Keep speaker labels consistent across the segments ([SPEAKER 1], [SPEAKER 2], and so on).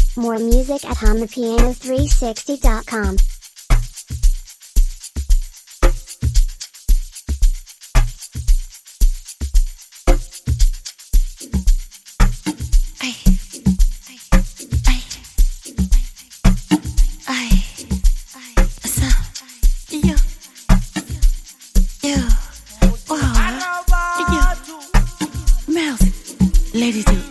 [SPEAKER 1] More music at HumThePiano360.com.
[SPEAKER 2] Ladies do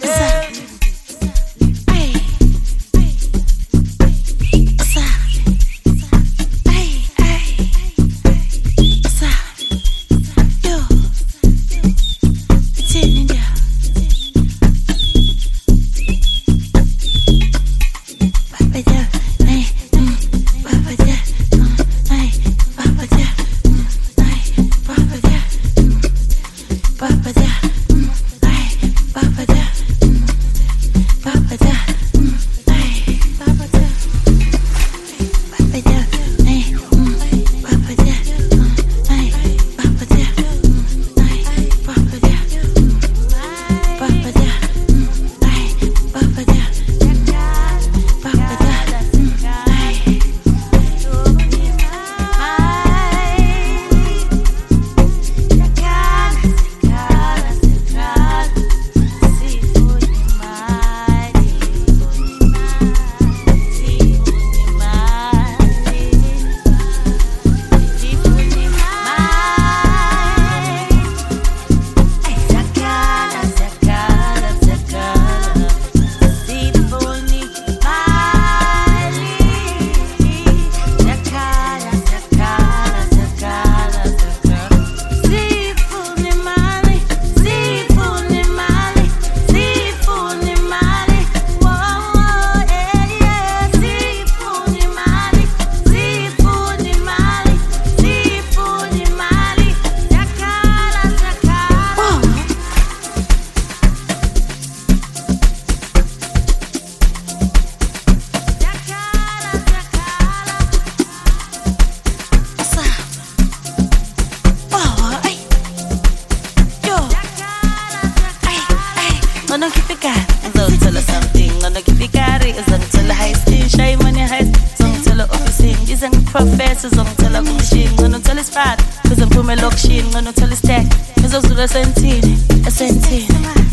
[SPEAKER 2] professors on tell a machine, gonna tell it's fat, cause I'm put lock shin, gonna tell it's tech, cause I'm sulla sentini, a sentini,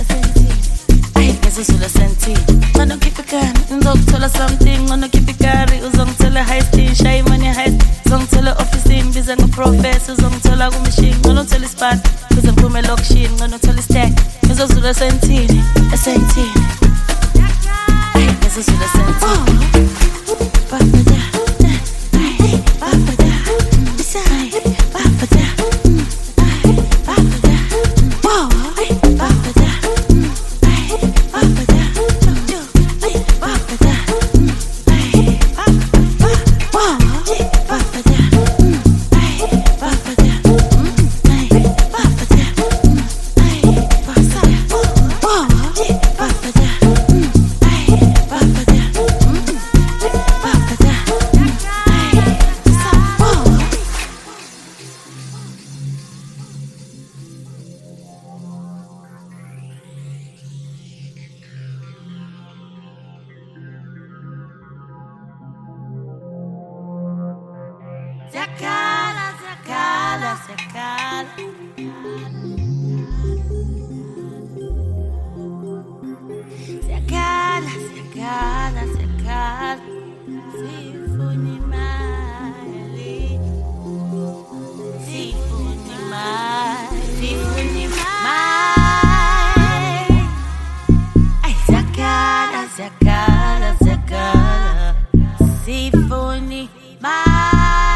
[SPEAKER 2] ay, cause I'm sulla sentini, gonna keep it can, dog tell her something, gonna keep it carry, uzong tell a high steen, shy money high, zong tell her office in, bizang a professor, zong tell a machine, gonna tell it's fat, cause I'm put lock shin, gonna tell it's tech, cause I'm sulla sentini, a sentini, ay, cause I'm sulla sentini. Zakala, zakala, zakala. Zakala, zakala, zakala. Sifuni mali. Sifuni mali. Sifuni mali. Ay, zakala, zakala, zakala. Sifuni mali.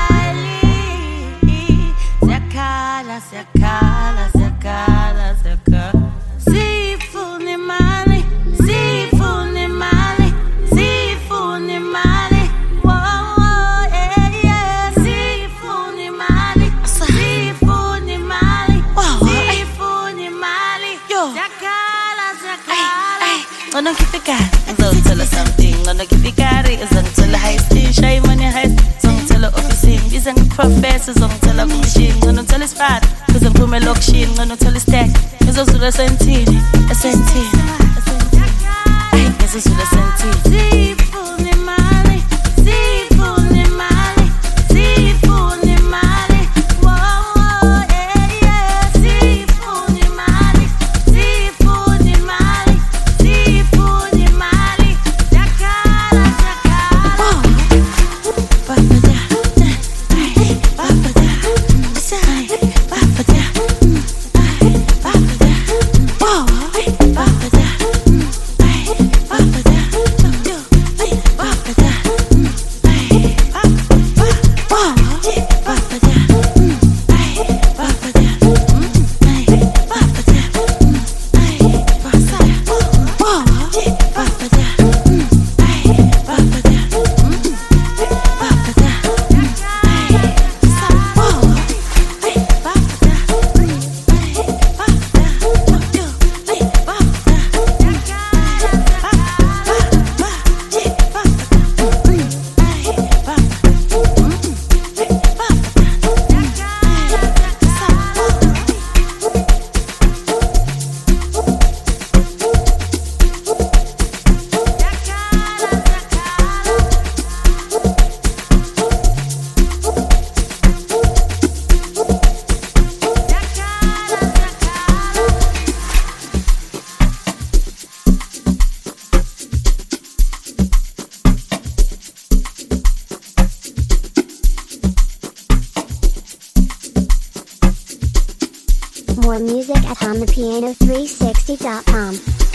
[SPEAKER 2] Zakala, zakala, zakala. Sifuni mali, sifuni mali, sifuni mali. Whoa, whoa, yeah, yeah. Sifuni mali, sifuni mali, sifuni mali. Yo, zakala, zakala. Ay, gonna keep it cat. Don't tell her something. Gonna keep it carry. Don't tell her high station, shy money high. Don't tell her office in. These are professors. Don't tell her machine. Gonna tell it's fat. Cause I'm put my lock shin, gonna tell it's tech. Cause I'm sulla sentini, a sentini. Cause I'm sulla sentini.
[SPEAKER 1] More music at HumThePiano360.com.